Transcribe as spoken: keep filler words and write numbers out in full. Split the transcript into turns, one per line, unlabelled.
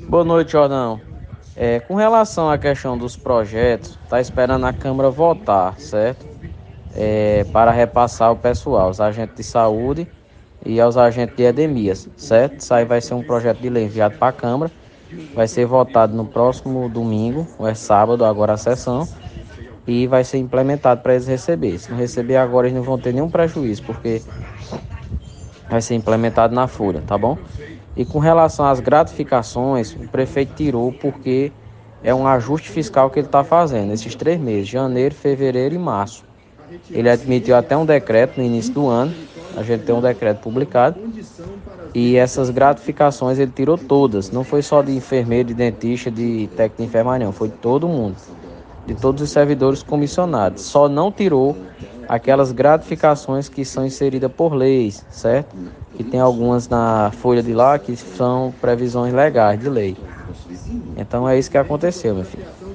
Boa noite, Jordão. É, com relação à questão dos projetos, tá esperando a Câmara votar, certo? É, para repassar o pessoal, os agentes de saúde e aos agentes de endemias, certo? Isso aí vai ser um projeto de lei enviado para a Câmara, vai ser votado no próximo domingo, ou é sábado, agora a sessão, e vai ser implementado para eles receberem. Se não receber agora, eles não vão ter nenhum prejuízo, porque vai ser implementado na folha, tá bom? E com relação às gratificações, o prefeito tirou porque é um ajuste fiscal que ele está fazendo esses três meses, janeiro, fevereiro e março. Ele admitiu até um decreto no início do ano, a gente tem um decreto publicado, e essas gratificações ele tirou todas, não foi só de enfermeiro, de dentista, de técnico de enfermagem, não, foi de todo mundo, de todos os servidores comissionados. Só não tirou aquelas gratificações que são inseridas por leis, certo? Que tem algumas na folha de lá que são previsões legais de lei. Então é isso que aconteceu, meu filho.